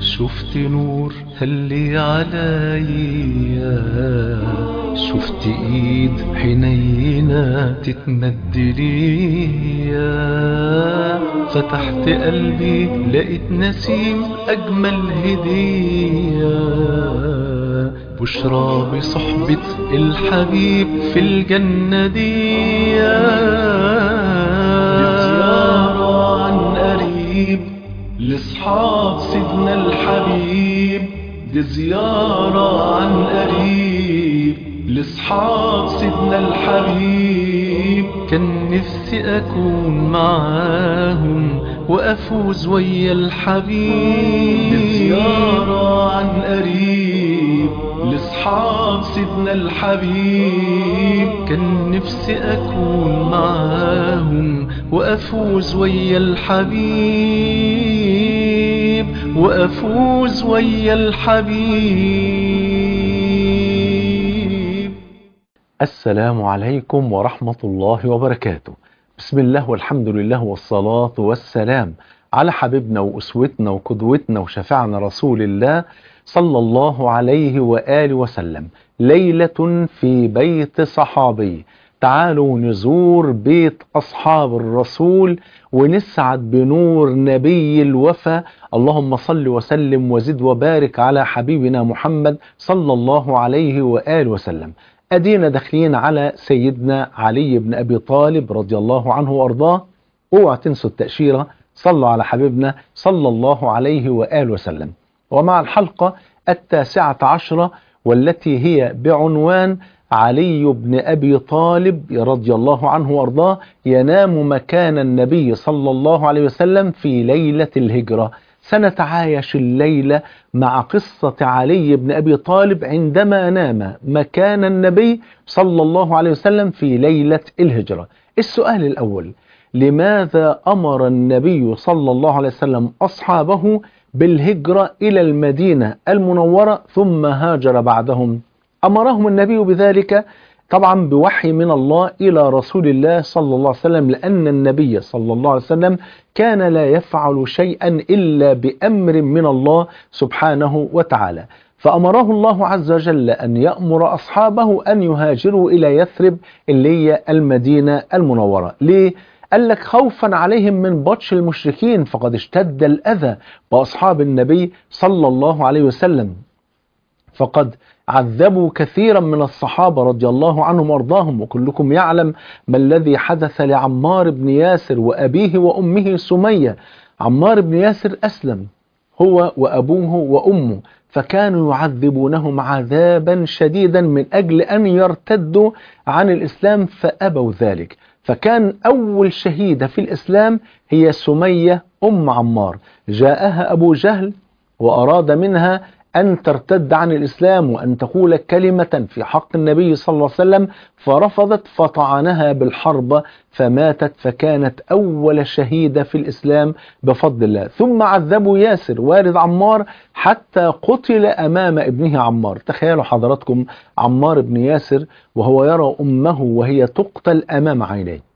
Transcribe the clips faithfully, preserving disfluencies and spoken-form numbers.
شفت نور هلي عليا، شفت ايد حنينة تتمد ليا، فتحت قلبي لقيت نسيم اجمل هدية، بشرى بصحبة الحبيب في الجنة دي، زيارة عن قريب لاصحاب سيدنا الحبيب، دي زيارة عن قريب لاصحاب سيدنا الحبيب، كان نفسي اكون معاهم وافوز ويا الحبيب، دي زيارة عن قريب لاصحاب سيدنا الحبيب، كان نفسي اكون معاهم وافوز ويا الحبيب، وافوز ويا الحبيب. السلام عليكم ورحمة الله وبركاته. بسم الله والحمد لله والصلاة والسلام على حبيبنا وأسوتنا وقدوتنا وشفيعنا رسول الله صلى الله عليه وآله وسلم. ليلة في بيت صحابي، تعالوا نزور بيت أصحاب الرسول ونسعد بنور نبي الوفا. اللهم صل وسلم وزد وبارك على حبيبنا محمد صلى الله عليه وآله وسلم. أدينا داخلين على سيدنا علي بن أبي طالب رضي الله عنه وأرضاه. اوعى تنسوا التأشيرة، صلوا على حبيبنا صلى الله عليه وآله وسلم. ومع الحلقة التاسعة عشرة والتي هي بعنوان علي بن أبي طالب رضي الله عنه وأرضاه ينام مكان النبي صلى الله عليه وسلم في ليلة الهجرة. سنتعايش الليلة مع قصة علي بن أبي طالب عندما نام مكان النبي صلى الله عليه وسلم في ليلة الهجرة. السؤال الأول: لماذا أمر النبي صلى الله عليه وسلم أصحابه بالهجرة إلى المدينة المنورة ثم هاجر بعدهم؟ أمرهم النبي بذلك طبعا بوحي من الله إلى رسول الله صلى الله عليه وسلم، لأن النبي صلى الله عليه وسلم كان لا يفعل شيئا إلا بأمر من الله سبحانه وتعالى. فأمره الله عز وجل أن يأمر أصحابه أن يهاجروا إلى يثرب اللي هي المدينة المنورة. ليه؟ قال لك خوفا عليهم من بطش المشركين، فقد اشتد الأذى بأصحاب النبي صلى الله عليه وسلم، فقد عذبوا كثيرا من الصحابة رضي الله عنهم وارضاهم. وكلكم يعلم ما الذي حدث لعمار بن ياسر وأبيه وأمه سمية. عمار بن ياسر أسلم هو وأبوه وأمه، فكانوا يعذبونهم عذابا شديدا من أجل أن يرتدوا عن الإسلام، فأبوا ذلك. فكان أول شهيدة في الإسلام هي سمية أم عمار. جاءها أبو جهل وأراد منها أن ترتد عن الإسلام وأن تقول كلمة في حق النبي صلى الله عليه وسلم، فرفضت فطعنها بالحربة فماتت، فكانت أول شهيدة في الإسلام بفضل الله. ثم عذبوا ياسر والد عمار حتى قتل أمام ابنه عمار. تخيلوا حضراتكم عمار بن ياسر وهو يرى أمه وهي تقتل أمام عينيه،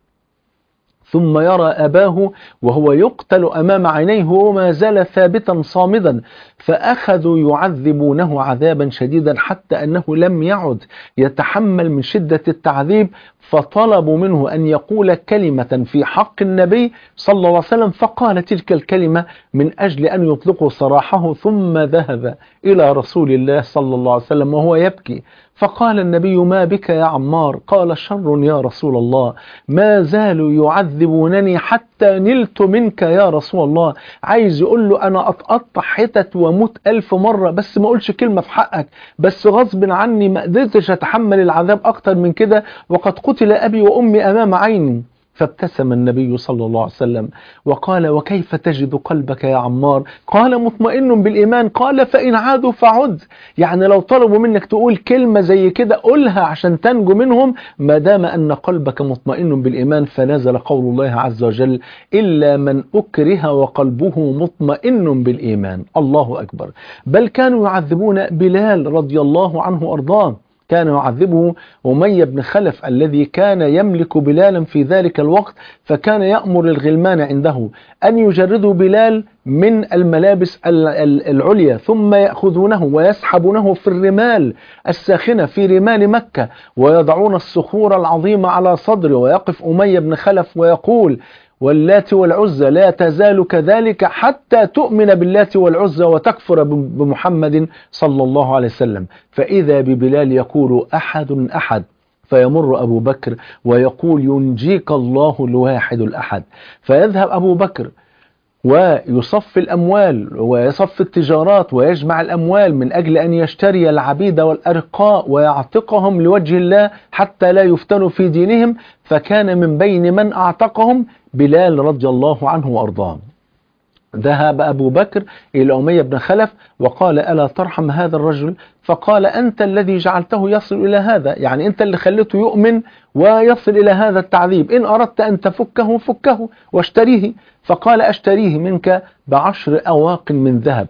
ثم يرى أباه وهو يقتل أمام عينيه وما زال ثابتا صامدا، فأخذوا يعذبونه عذابا شديدا حتى أنه لم يعد يتحمل من شدة التعذيب، فطلبوا منه أن يقول كلمة في حق النبي صلى الله عليه وسلم، فقال تلك الكلمة من أجل أن يطلقوا سراحه. ثم ذهب إلى رسول الله صلى الله عليه وسلم وهو يبكي، فقال النبي: ما بك يا عمار؟ قال: شر يا رسول الله، ما زالوا يعذبونني حتى نلت منك يا رسول الله. عايز يقول له أنا أتقطع حتت وموت ألف مرة بس ما أقولش كلمة في حقك، بس غصب عني ما قدرتش أتحمل العذاب أكتر من كده، وقد قتل أبي وأمي أمام عيني. فابتسم النبي صلى الله عليه وسلم وقال: وكيف تجد قلبك يا عمار؟ قال: مطمئن بالإيمان. قال: فإن عادوا فعد، يعني لو طلبوا منك تقول كلمة زي كده قولها عشان تنجو منهم ما دام أن قلبك مطمئن بالإيمان. فنزل قول الله عز وجل: إلا من أكره وقلبه مطمئن بالإيمان. الله أكبر. بل كانوا يعذبون بلال رضي الله عنه وأرضاه. كان يعذبه أمية بن خلف الذي كان يملك بلالا في ذلك الوقت، فكان يأمر الغلمان عنده أن يجردوا بلال من الملابس العليا ثم يأخذونه ويسحبونه في الرمال الساخنة في رمال مكة ويضعون الصخور العظيمة على صدره، ويقف أمية بن خلف ويقول: واللات والعزى لا تزال كذلك حتى تؤمن باللات والعزى وتكفر بمحمد صلى الله عليه وسلم. فإذا ببلال يقول: أحد أحد، فيمر أبو بكر ويقول: ينجيك الله الواحد الأحد. فيذهب أبو بكر ويصف الأموال ويصف التجارات ويجمع الأموال من أجل أن يشتري العبيد والأرقاء ويعتقهم لوجه الله حتى لا يفتنوا في دينهم. فكان من بين من أعتقهم بلال رضي الله عنه وأرضاه. ذهب أبو بكر إلى أمية بن خلف وقال: ألا ترحم هذا الرجل؟ فقال: أنت الذي جعلته يصل إلى هذا، يعني أنت اللي خليته يؤمن ويصل إلى هذا التعذيب، إن أردت أن تفكه فكه واشتريه. فقال: أشتريه منك بعشر أواق من ذهب.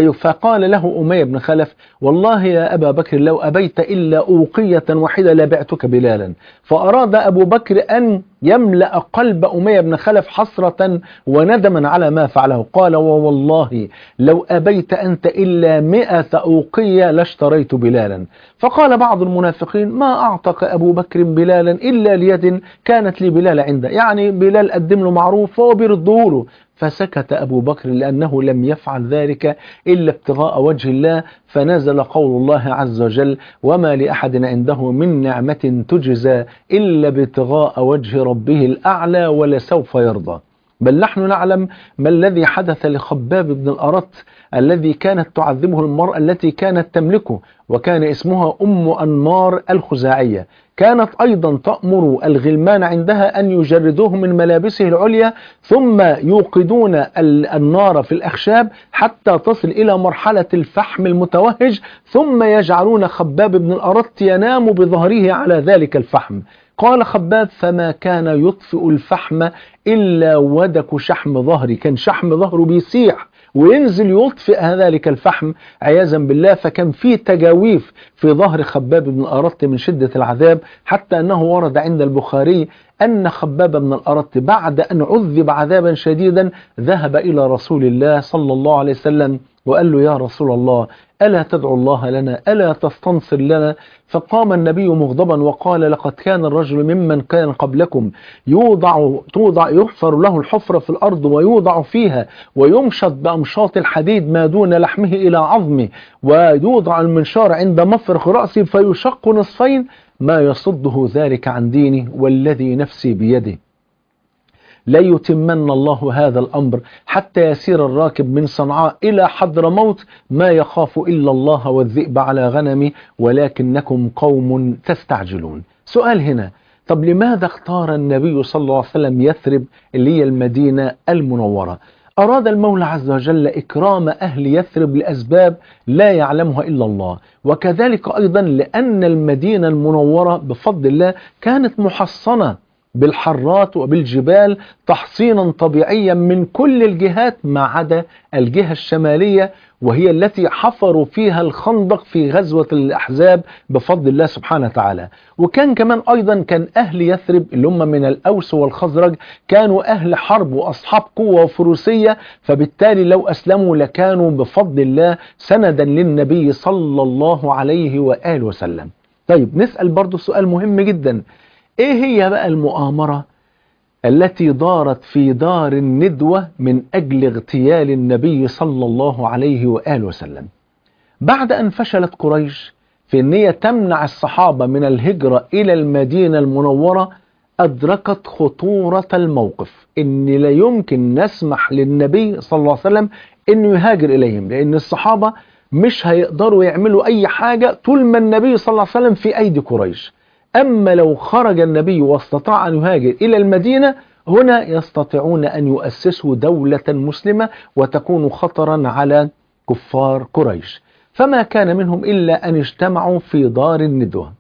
فقال له أمية بن خلف: والله يا أبا بكر لو أبيت إلا أوقية واحدة لبعتك بلالا. فأراد أبو بكر أن يملأ قلب أمية بن خلف حسرة وندما على ما فعله. قال: ووالله لو أبيت أنت إلا مئة أوقية لاشتريت بلالا. فقال بعض المنافقين: ما أعتق أبو بكر بلالا إلا ليد كانت لبلال عنده، يعني بلال قدم له معروف فهو بيرده له. فسكت أبو بكر لأنه لم يفعل ذلك إلا ابتغاء وجه الله. فنزل قول الله عز وجل: وما لأحد عنده من نعمة تجزى إلا ابتغاء وجه ربه الأعلى ولسوف يرضى. بل نحن نعلم ما الذي حدث لخباب بن الأرت الذي كانت تعذبه المرأة التي كانت تملكه، وكان اسمها أم أنمار الخزاعية. كانت أيضا تأمر الغلمان عندها أن يجردوه من ملابسه العليا ثم يوقدون النار في الأخشاب حتى تصل إلى مرحلة الفحم المتوهج، ظم يجعلون خباب بن الأرت ينام بظهره على ذلك الفحم. قال خباب: فما كان يطفئ الفحم إلا ودك شحم ظهري، كان شحم ظهره بيسيح وينزل يطفئ ذلك الفحم عياذا بالله. فكان في تجاويف في ظهر خباب بن الأرت من شدة العذاب، حتى أنه ورد عند البخاري أن خباب بن الأرت بعد أن عذب عذابا شديدا ذهب إلى رسول الله صلى الله عليه وسلم وقال له: يا رسول الله، ألا تدعو الله لنا؟ ألا تستنصر لنا؟ فقام النبي مغضبا وقال: لقد كان الرجل ممن كان قبلكم يوضع توضع يحفر له الحفرة في الأرض ويوضع فيها ويمشط بأمشاط الحديد ما دون لحمه إلى عظمه، ويوضع المنشار عند مفرق رأسه فيشق نصفين، ما يصده ذلك عن دينه والذي نفسي بيده لا يتمن الله هذا الأمر حتى يسير الراكب من صنعاء إلى حضرموت ما يخاف إلا الله والذئب على غنمه ولكنكم قوم تستعجلون. سؤال هنا: طب لماذا اختار النبي صلى الله عليه وسلم يثرب اللي هي المدينة المنورة؟ أراد المولى عز وجل إكرام أهل يثرب لأسباب لا يعلمها إلا الله، وكذلك أيضا لأن المدينة المنورة بفضل الله كانت محصنة بالحرات وبالجبال تحصينا طبيعيا من كل الجهات ما عدا الجهة الشمالية، وهي التي حفروا فيها الخندق في غزوة الأحزاب بفضل الله سبحانه وتعالى. وكان كمان أيضا كان أهل يثرب اللي هم من الأوس والخزرج كانوا أهل حرب وأصحاب قوة وفروسية، فبالتالي لو أسلموا لكانوا بفضل الله سندا للنبي صلى الله عليه وآله وسلم. طيب نسأل برضو سؤال مهم جدا: ايه هي بقى المؤامرة التي دارت في دار الندوة من أجل اغتيال النبي صلى الله عليه وآله وسلم؟ بعد أن فشلت قريش في أن هي تمنع الصحابة من الهجرة إلى المدينة المنورة، أدركت خطورة الموقف، إن لا يمكن نسمح للنبي صلى الله عليه وسلم إنه يهاجر إليهم، لأن الصحابة مش هيقدروا يعملوا أي حاجة طول ما النبي صلى الله عليه وسلم في أيدي قريش. أما لو خرج النبي واستطاع أن يهاجر إلى المدينة، هنا يستطيعون أن يؤسسوا دولة مسلمة وتكون خطرا على كفار قريش. فما كان منهم إلا أن اجتمعوا في دار الندوة.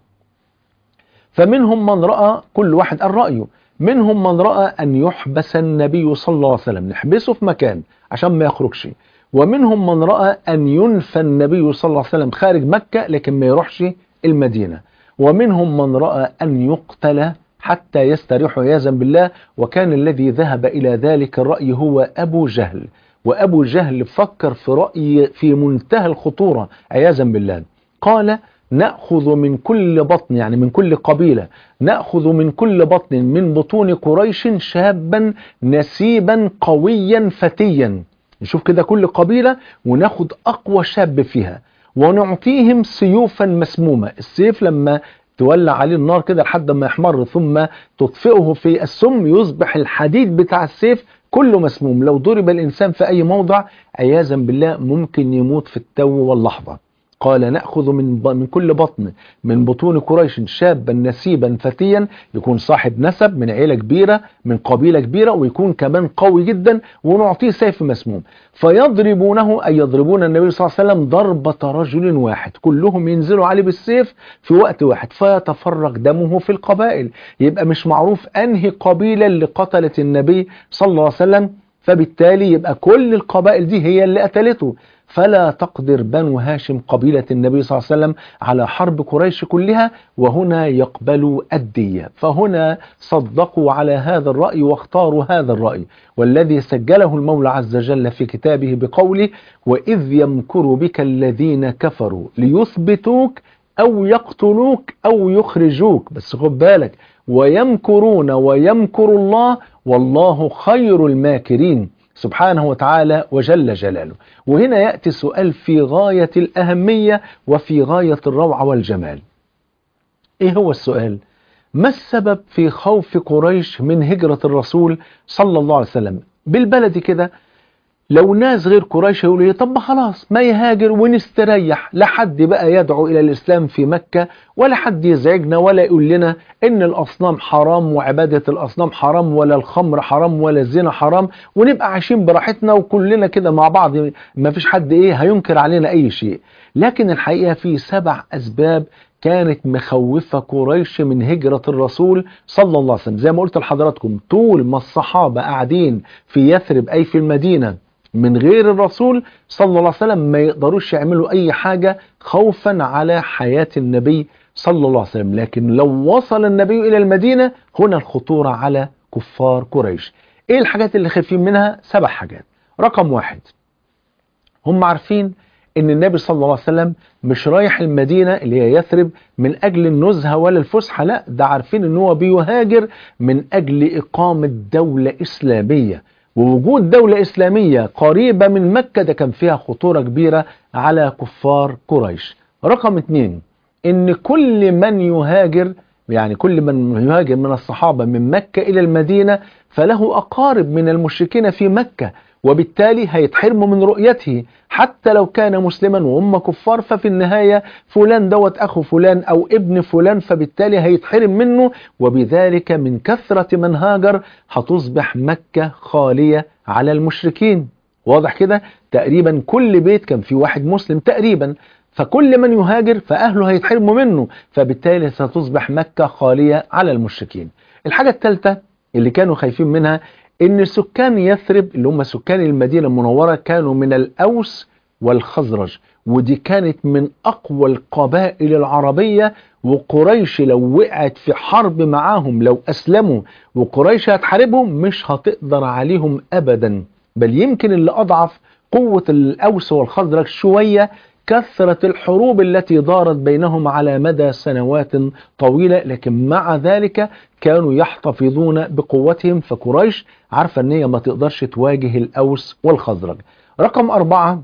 فمنهم من رأى، كل واحد الرأي، منهم من رأى أن يحبس النبي صلى الله عليه وسلم، نحبسه في مكان عشان ما يخرجش، ومنهم من رأى أن ينفى النبي صلى الله عليه وسلم خارج مكة لكن ما يروحش المدينة، ومنهم من رأى أن يقتل حتى يستريح عياذا بالله، وكان الذي ذهب إلى ذلك الرأي هو أبو جهل. وأبو جهل فكر في رأي في منتهى الخطورة عياذا بالله، قال نأخذ من كل بطن، يعني من كل قبيلة، نأخذ من كل بطن من بطون قريش شابا نسيبا قويا فتيا. نشوف كده كل قبيلة وناخد أقوى شاب فيها، ونعطيهم سيوفا مسمومة. السيف لما تولع عليه النار كده لحد ما يحمر ثم تطفئه في السم يصبح الحديد بتاع السيف كله مسموم، لو ضرب الإنسان في أي موضع عياذا بالله ممكن يموت في التو واللحظة. قال نأخذ من من كل بطن من بطون قريش شابا نسيبا فتيا، يكون صاحب نسب من عيلة كبيرة من قبيلة كبيرة، ويكون كمان قوي جدا، ونعطيه سيف مسموم. فيضربونه، أي يضربون النبي صلى الله عليه وسلم ضربة رجل واحد، كلهم ينزلوا عليه بالسيف في وقت واحد، فيتفرق دمه في القبائل. يبقى مش معروف أنهي قبيلة اللي قتلت النبي صلى الله عليه وسلم، فبالتالي يبقى كل القبائل دي هي اللي قتلته. فلا تقدر بنو هاشم قبيلة النبي صلى الله عليه وسلم على حرب قريش كلها، وهنا يقبلوا الدية. فهنا صدقوا على هذا الرأي واختاروا هذا الرأي، والذي سجله المولى عز وجل في كتابه بقوله وإذ يمكر بك الذين كفروا ليثبتوك أو يقتلوك أو يخرجوك. بس خد بالك، ويمكرون ويمكر الله والله خير الماكرين سبحانه وتعالى وجل جلاله. وهنا يأتي سؤال في غاية الأهمية وفي غاية الروعة والجمال. إيه هو السؤال؟ ما السبب في خوف قريش من هجرة الرسول صلى الله عليه وسلم؟ بالبلد كده لو ناس غير قريش يقولوا ايه، طب ما خلاص ما يهاجر ونستريح، لا حد بقى يدعو الى الاسلام في مكة، ولا حد يزعجنا ولا يقول لنا ان الاصنام حرام وعبادة الاصنام حرام، ولا الخمر حرام ولا الزنا حرام، ونبقى عايشين براحتنا وكلنا كده مع بعض، ما فيش حد ايه هينكر علينا اي شيء. لكن الحقيقة في سبع اسباب كانت مخوفة قريش من هجرة الرسول صلى الله عليه وسلم. زي ما قلت لحضراتكم، طول ما الصحابة قاعدين في يثرب أي في المدينة من غير الرسول صلى الله عليه وسلم ما يقدروش يعملوا أي حاجة خوفا على حياة النبي صلى الله عليه وسلم. لكن لو وصل النبي إلى المدينة هنا الخطورة على كفار قريش. إيه الحاجات اللي خايفين منها؟ سبع حاجات. رقم واحد، هم عارفين ان النبي صلى الله عليه وسلم مش رايح المدينة اللي هي يثرب من اجل النزهة ولا الفسحة، لا، ده عارفين ان هو بيهاجر من اجل اقامة دولة اسلامية، ووجود دولة اسلامية قريبة من مكة ده كان فيها خطورة كبيرة على كفار قريش. رقم اتنين، ان كل من يهاجر، يعني كل من يهاجر من الصحابة من مكة الى المدينة فله اقارب من المشركين في مكة، وبالتالي هيتحرموا من رؤيته حتى لو كان مسلما وهم كفار، ففي النهاية فلان دوت أخو فلان أو ابن فلان، فبالتالي هيتحرم منه، وبذلك من كثرة من هاجر هتصبح مكة خالية على المشركين. واضح كده؟ تقريبا كل بيت كان فيه واحد مسلم تقريبا، فكل من يهاجر فأهله هيتحرموا منه، فبالتالي ستصبح مكة خالية على المشركين. الحاجة الثالثة اللي كانوا خايفين منها ان سكان يثرب اللي هم سكان المدينة المنورة كانوا من الأوس والخزرج، ودي كانت من أقوى القبائل العربية، وقريش لو وقعت في حرب معاهم لو أسلموا وقريش هتحاربهم مش هتقدر عليهم أبدا، بل يمكن اللي أضعف قوة الأوس والخزرج شوية كثرة الحروب التي دارت بينهم على مدى سنوات طويلة، لكن مع ذلك كانوا يحتفظون بقوتهم. فقريش عارفة ان هي ما تقدرش تواجه الأوس والخزرج. رقم أربعة،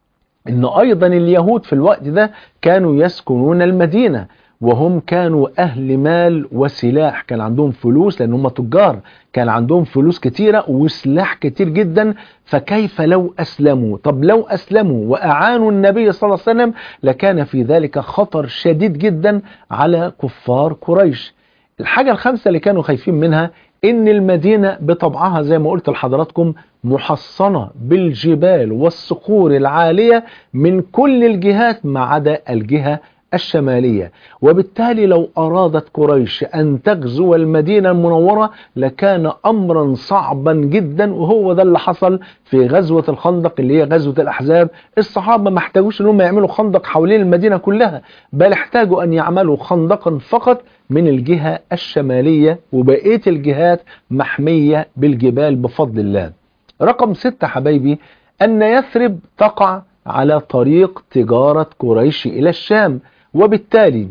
ان أيضا اليهود في الوقت ده كانوا يسكنون المدينة، وهم كانوا أهل مال وسلاح، كان عندهم فلوس لأن هم تجار، كان عندهم فلوس كتيرة وسلاح كتير جدا، فكيف لو أسلموا؟ طب لو أسلموا وأعانوا النبي صلى الله عليه وسلم لكان في ذلك خطر شديد جدا على كفار قريش. الحاجة الخامسة اللي كانوا خايفين منها إن المدينة بطبعها زي ما قلت لحضراتكم محصنة بالجبال والصخور العالية من كل الجهات ما عدا الجهة الشمالية. وبالتالي لو أرادت قريش أن تغزو المدينة المنورة لكان أمرا صعبا جدا، وهو ده اللي حصل في غزوة الخندق اللي هي غزوة الأحزاب. الصحابة ما احتاجوش أنهم يعملوا خندق حوالين المدينة كلها، بل احتاجوا أن يعملوا خندقا فقط من الجهة الشمالية، وبقية الجهات محمية بالجبال بفضل الله. رقم ستة حبايبي، أن يثرب تقع على طريق تجارة قريش إلى الشام، وبالتالي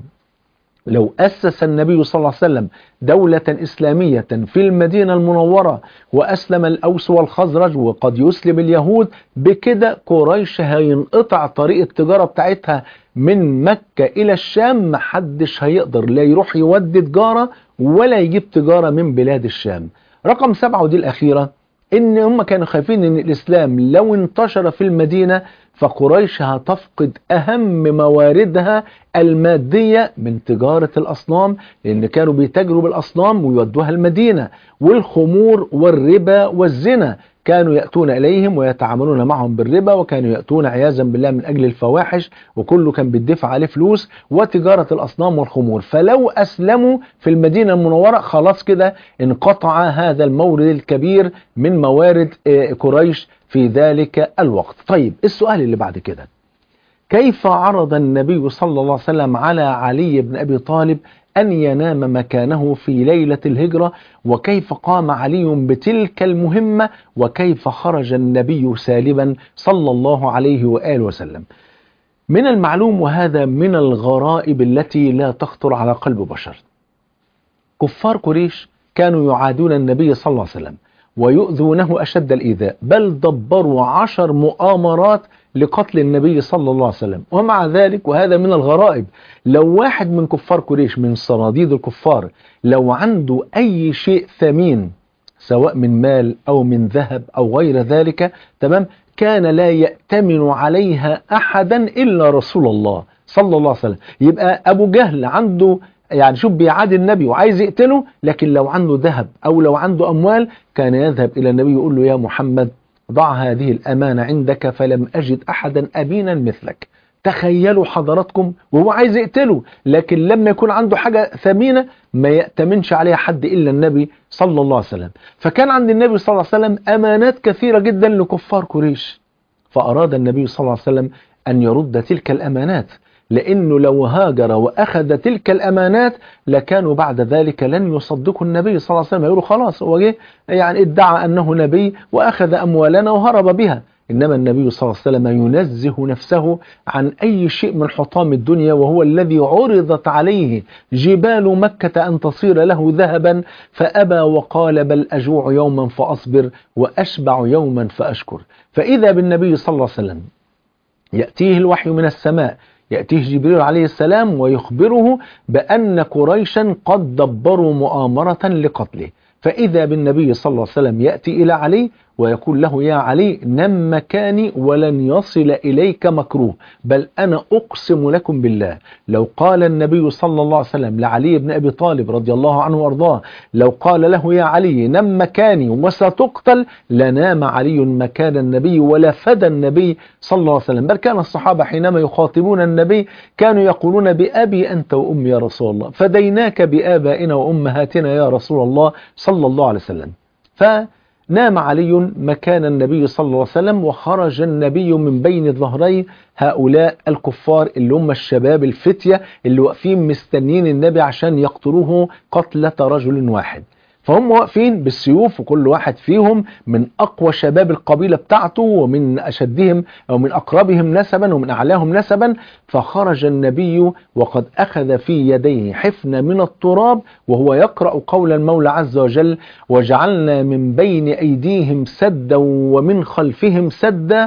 لو أسس النبي صلى الله عليه وسلم دولة إسلامية في المدينة المنورة وأسلم الأوس والخزرج وقد يسلم اليهود، بكده قريش هينقطع طريق التجارة بتاعتها من مكة إلى الشام. محدش هيقدر لا يروح يودي تجارة ولا يجيب تجارة من بلاد الشام. رقم سبعة ودي الأخيرة، إن هم كانوا خايفين إن الإسلام لو انتشر في المدينة فقريش هتفقد أهم مواردها المادية من تجارة الأصنام، لأن كانوا بيتاجروا بالأصنام ويودوها المدينة، والخمور والربا والزنا كانوا يأتون إليهم ويتعاملون معهم بالربا، وكانوا يأتون عياذا بالله من أجل الفواحش، وكله كان بيدفع عليه فلوس، وتجارة الأصنام والخمور. فلو أسلموا في المدينة المنورة خلاص كده انقطع هذا المورد الكبير من موارد قريش في ذلك الوقت. طيب السؤال اللي بعد كده، كيف عرض النبي صلى الله عليه وسلم على علي بن أبي طالب أن ينام مكانه في ليلة الهجرة، وكيف قام علي بتلك المهمة، وكيف خرج النبي سالما صلى الله عليه وآله وسلم؟ من المعلوم، وهذا من الغرائب التي لا تخطر على قلب بشر، كفار قريش كانوا يعادون النبي صلى الله عليه وسلم ويؤذونه أشد الإيذاء، بل دبروا عشر مؤامرات لقتل النبي صلى الله عليه وسلم. ومع ذلك، وهذا من الغرائب، لو واحد من كفار قريش من صناديد الكفار لو عنده أي شيء ثمين سواء من مال أو من ذهب أو غير ذلك، تمام، كان لا يأتمن عليها أحدا إلا رسول الله صلى الله عليه وسلم. يبقى أبو جهل عنده يعني شوف بيعادي النبي وعايز يقتله، لكن لو عنده ذهب أو لو عنده أموال كان يذهب إلى النبي يقول له: يا محمد ضع هذه الأمانة عندك فلم أجد أحدا أمينا مثلك. تخيلوا حضراتكم، وهو عايز يقتله، لكن لما يكون عنده حاجة ثمينة ما يأتمنش عليها حد إلا النبي صلى الله عليه وسلم. فكان عند النبي صلى الله عليه وسلم أمانات كثيرة جدا لكفار قريش، فأراد النبي صلى الله عليه وسلم أن يرد تلك الأمانات، لأنه لو هاجر وأخذ تلك الأمانات لكانوا بعد ذلك لن يصدقوا النبي صلى الله عليه وسلم، يقولوا خلاص هو جه يعني ادعى أنه نبي وأخذ أموالنا وهرب بها. إنما النبي صلى الله عليه وسلم ينزه نفسه عن أي شيء من حطام الدنيا، وهو الذي عرضت عليه جبال مكة أن تصير له ذهبا فأبى وقال: بل أجوع يوما فأصبر وأشبع يوما فأشكر. فإذا بالنبي صلى الله عليه وسلم يأتيه الوحي من السماء، يأتيه جبريل عليه السلام ويخبره بأن قريشا قد دبروا مؤامرة لقتله. فإذا بالنبي صلى الله عليه وسلم يأتي إلى علي ويقول له: يا علي نم مكاني ولن يصل إليك مكروه، بل أنا أقسم لكم بالله لو قال النبي صلى الله عليه وسلم لعلي بن أبي طالب رضي الله عنه وارضاه، لو قال له: يا علي نم مكاني وستقتل، لنام علي مكان النبي ولفدى النبي صلى الله عليه وسلم. بل كان الصحابة حينما يخاطبون النبي كانوا يقولون: بأبي أنت وأمي يا رسول الله، فديناك بآبائنا وأمهاتنا يا رسول الله صلى الله عليه وسلم. ف نام علي مكان النبي صلى الله عليه وسلم، وخرج النبي من بين ظهري هؤلاء الكفار اللي هم الشباب الفتية اللي واقفين مستنين النبي عشان يقتلوه قتلة رجل واحد. فهم واقفين بالسيوف، وكل واحد فيهم من أقوى شباب القبيلة بتاعته ومن أشدهم أو من أقربهم نسبا ومن أعلاهم نسبا. فخرج النبي وقد أخذ في يديه حفنة من التراب وهو يقرأ قول المولى عز وجل: وجعلنا من بين أيديهم سدا ومن خلفهم سدا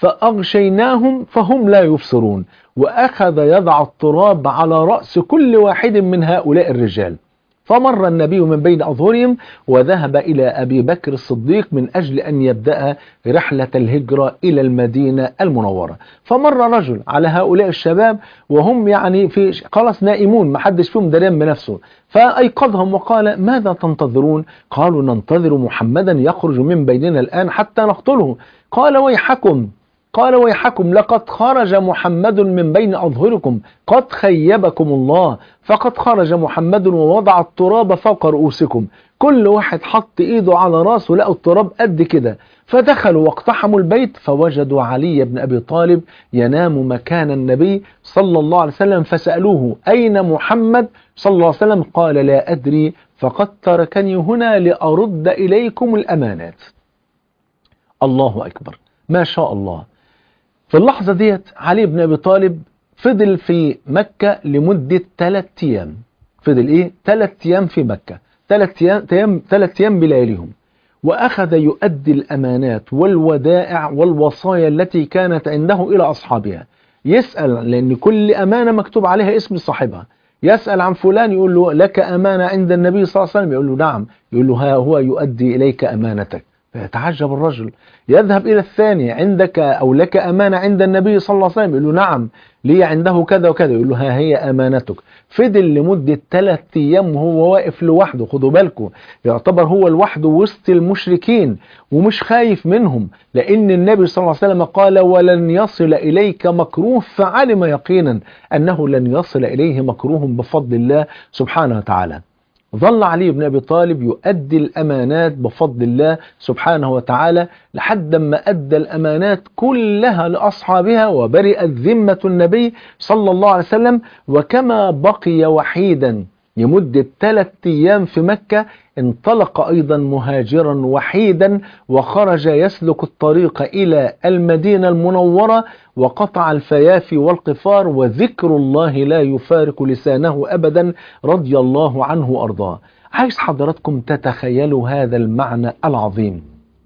فأغشيناهم فهم لا يبصرون. وأخذ يضع التراب على رأس كل واحد من هؤلاء الرجال. فمر النبي من بين أظهرهم وذهب إلى أبي بكر الصديق من أجل أن يبدأ رحلة الهجرة إلى المدينة المنورة. فمر رجل على هؤلاء الشباب وهم يعني في خلاص نائمون، ما حدش فيهم دريان بنفسه، فأيقظهم وقال: ماذا تنتظرون؟ قالوا: ننتظر محمدا يخرج من بيننا الآن حتى نقتله. قال: ويحكم، قال ويحكم لقد خرج محمد من بين أظهركم قد خيبكم الله، فقد خرج محمد ووضع التراب فوق رؤوسكم. كل واحد حط ايده على راسه لقوا التراب قد كده، فدخلوا واقتحموا البيت فوجدوا علي بن أبي طالب ينام مكان النبي صلى الله عليه وسلم، فسألوه أين محمد صلى الله عليه وسلم؟ قال لا أدري، فقد تركني هنا لأرد إليكم الأمانات. الله أكبر، ما شاء الله. في اللحظة ديت علي بن أبي طالب فضل في مكة لمدة ثلاث أيام. فضل إيه؟ ثلاث أيام في مكة، ثلاث أيام ثلاث أيام بلياليهم، وأخذ يؤدي الأمانات والودائع والوصايا التي كانت عنده إلى أصحابها. يسأل، لأن كل أمانة مكتوب عليها اسم صاحبها. يسأل عن فلان يقول له لك أمانة عند النبي صلى الله عليه وسلم، يقول له نعم، يقول له ها هو يؤدي إليك أمانتك. فيتعجب الرجل. يذهب إلى الثاني، عندك أو لك أمانة عند النبي صلى الله عليه وسلم، يقول له نعم لي عنده كذا وكذا، يقول له ها هي أمانتك. فضل لمدة ثلاث أيام وهو واقف لوحده. خدوا بالكم، يعتبر هو لوحده وسط المشركين ومش خايف منهم، لأن النبي صلى الله عليه وسلم قال ولن يصل إليك مكروه، فعلم يقينا أنه لن يصل إليه مكروه بفضل الله سبحانه وتعالى. ظل علي بن أبي طالب يؤدي الأمانات بفضل الله سبحانه وتعالى لحد ما أدى الأمانات كلها لأصحابها، وبرئت ذمة النبي صلى الله عليه وسلم. وكما بقي وحيدا لمدة ثلاث أيام في مكة، انطلق أيضا مهاجرا وحيدا وخرج يسلك الطريق إلى المدينة المنورة، وقطع الفيافي والقفار، وذكر الله لا يفارق لسانه أبدا رضي الله عنه وأرضاه. عايز حضراتكم تتخيلوا هذا المعنى العظيم.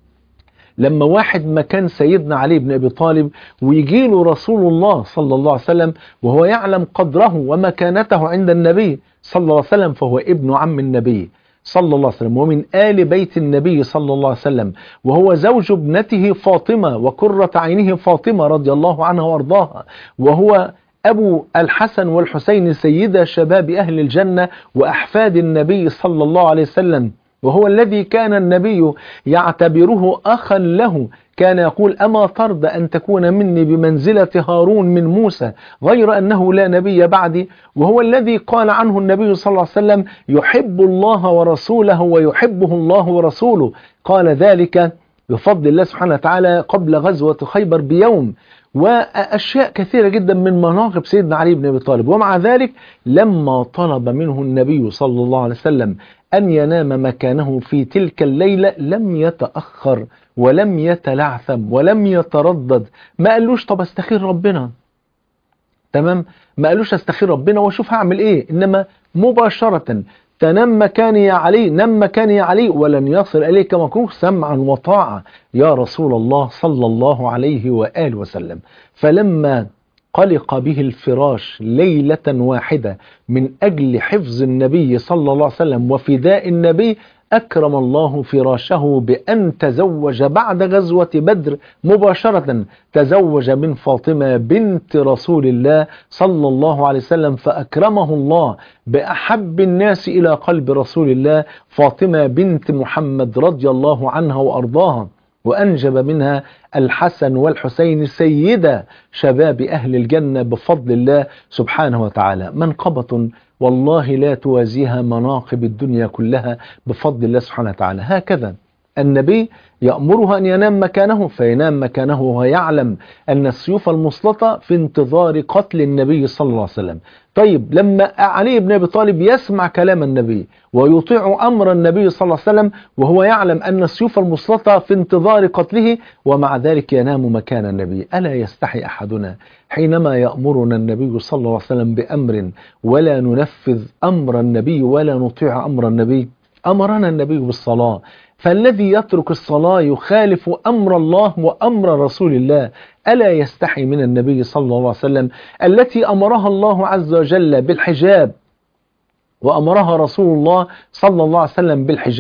لما واحد مكان سيدنا علي بن أبي طالب ويجي له رسول الله صلى الله عليه وسلم وهو يعلم قدره ومكانته عند النبي صلى الله عليه وسلم، فهو ابن عم النبي صلى الله عليه وسلم ومن آل بيت النبي صلى الله عليه وسلم، وهو زوج ابنته فاطمة وقرة عينه فاطمة رضي الله عنها وارضاها، وهو أبو الحسن والحسين سيدا شباب أهل الجنة وأحفاد النبي صلى الله عليه وسلم، وهو الذي كان النبي يعتبره أخا له. كان يقول أما ترضى أن تكون مني بمنزلة هارون من موسى غير أنه لا نبي بعدي. وهو الذي قال عنه النبي صلى الله عليه وسلم يحب الله ورسوله ويحبه الله ورسوله. قال ذلك بفضل الله سبحانه وتعالى قبل غزوة خيبر بيوم، وأشياء كثيرة جدا من مناقب سيدنا علي بن أبي طالب. ومع ذلك لما طلب منه النبي صلى الله عليه وسلم أن ينام مكانه في تلك الليلة لم يتأخر ولم يتلعثم ولم يتردد. ما قالوش طب استخير ربنا، تمام، ما قالوش استخير ربنا واشوف هعمل ايه، انما مباشرة تنام مكاني يا علي، نم مكاني يا علي ولن يصل اليك مكروه، سمعا وطاعة يا رسول الله صلى الله عليه وآله وسلم. فلما قلق به الفراش ليلة واحدة من أجل حفظ النبي صلى الله عليه وسلم وفداء النبي، أكرم الله فراشه بأن تزوج بعد غزوة بدر مباشرة، تزوج من فاطمة بنت رسول الله صلى الله عليه وسلم، فأكرمه الله بأحب الناس إلى قلب رسول الله فاطمة بنت محمد رضي الله عنها وأرضاها، وأنجب منها الحسن والحسين سيدا شباب أهل الجنة بفضل الله سبحانه وتعالى. منقبة والله لا توازيها مناقب الدنيا كلها بفضل الله سبحانه وتعالى. هكذا النبي يأمره أن ينام مكانه فينام مكانه وهو يعلم أن السيوف المسلطة في انتظار قتل النبي صلى الله عليه وسلم. طيب لما علي بن أبي طالب يسمع كلام النبي ويطيع أمر النبي صلى الله عليه وسلم وهو يعلم أن السيوف المسلطة في انتظار قتله ومع ذلك ينام مكان النبي، ألا يستحي أحدنا حينما يأمرنا النبي صلى الله عليه وسلم بأمر ولا ننفذ أمر النبي ولا نطيع أمر النبي؟ أمرنا النبي بالصلاة، فالذي يترك الصلاة يخالف أمر الله وأمر رسول الله. ألا يستحي من النبي صلى الله عليه وسلم التي أمرها الله عز وجل بالحجاب وأمرها رسول الله صلى الله عليه وسلم بالحجاب،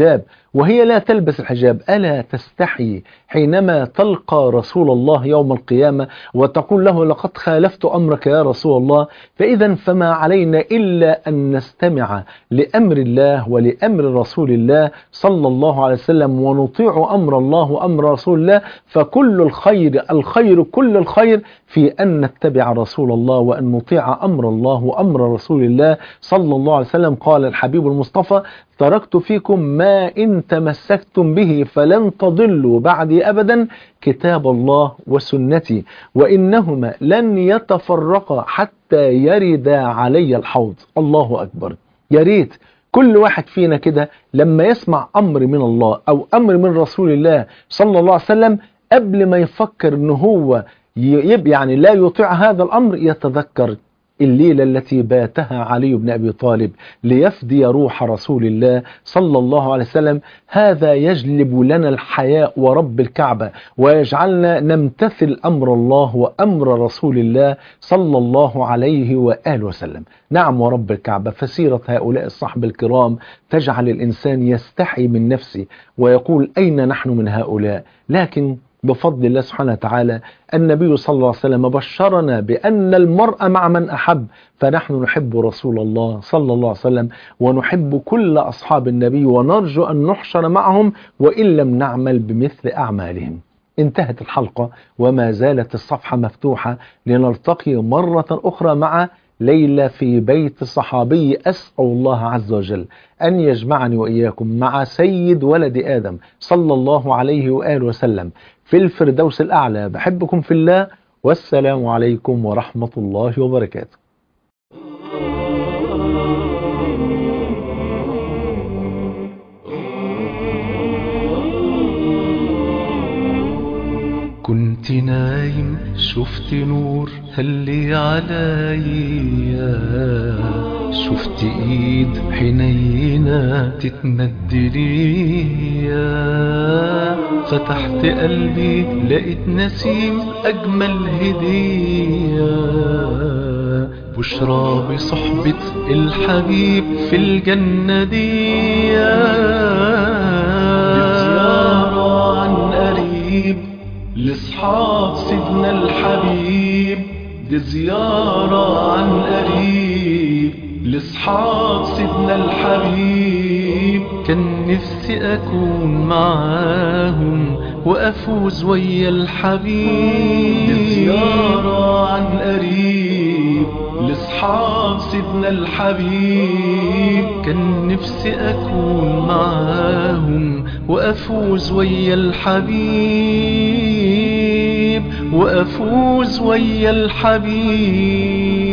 وهي لا تلبس الحجاب، ألا تستحي حينما تلقى رسول الله يوم القيامة وتقول له لقد خالفت أمرك يا رسول الله؟ فإذا فما علينا إلا أن نستمع لأمر الله ولأمر رسول الله صلى الله عليه وسلم، ونطيع أمر الله وأمر رسول الله. فكل الخير الخير كل الخير في أن نتبع رسول الله وأن نطيع أمر الله وأمر رسول الله صلى الله عليه وسلم. قال الحبيب المصطفى: تركت فيكم ما إن تمسكتم به فلن تضلوا بعدي أبدا، كتاب الله وسنتي، وإنهما لن يتفرقا حتى يردا علي الحوض. الله أكبر. يا ريت كل واحد فينا كده لما يسمع أمر من الله أو أمر من رسول الله صلى الله عليه وسلم، قبل ما يفكر إن هو يبقى يعني لا يطيع هذا الأمر، يتذكر الليلة التي باتها علي بن أبي طالب ليفدي روح رسول الله صلى الله عليه وسلم. هذا يجلب لنا الحياء ورب الكعبة، ويجعلنا نمتثل أمر الله وأمر رسول الله صلى الله عليه وآله وسلم. نعم ورب الكعبة، فسيرة هؤلاء الصحب الكرام تجعل الإنسان يستحي من نفسه ويقول أين نحن من هؤلاء؟ لكن بفضل الله سبحانه وتعالى النبي صلى الله عليه وسلم بشرنا بأن المرء مع من أحب، فنحن نحب رسول الله صلى الله عليه وسلم ونحب كل أصحاب النبي، ونرجو أن نحشر معهم وإن لم نعمل بمثل أعمالهم. انتهت الحلقة وما زالت الصفحة مفتوحة، لنلتقي مرة أخرى مع ليلة في بيت صحابي. أسأل الله عز وجل أن يجمعني وإياكم مع سيد ولد آدم صلى الله عليه وآله وسلم في الفردوس الأعلى. بحبكم في الله، والسلام عليكم ورحمة الله وبركاته. كنت نايم شفت نور هلي عليا، شفت ايد حنينة تتمد ليا، فتحت قلبي لقيت نسيم اجمل هدية، بشرى بصحبة الحبيب في الجنة دي. زيارة عن قريب لأصحاب سيدنا الحبيب، دي زيارة عن قريب لأصحاب سيدنا الحبيب. كان نفسي أكون معاهم وأفوز ويا الحبيب، دي زيارة عن قريب لأصحاب سيدنا الحبيب. كان نفسي أكون معاهم وأفوز ويا الحبيب، وأفوز ويا الحبيب.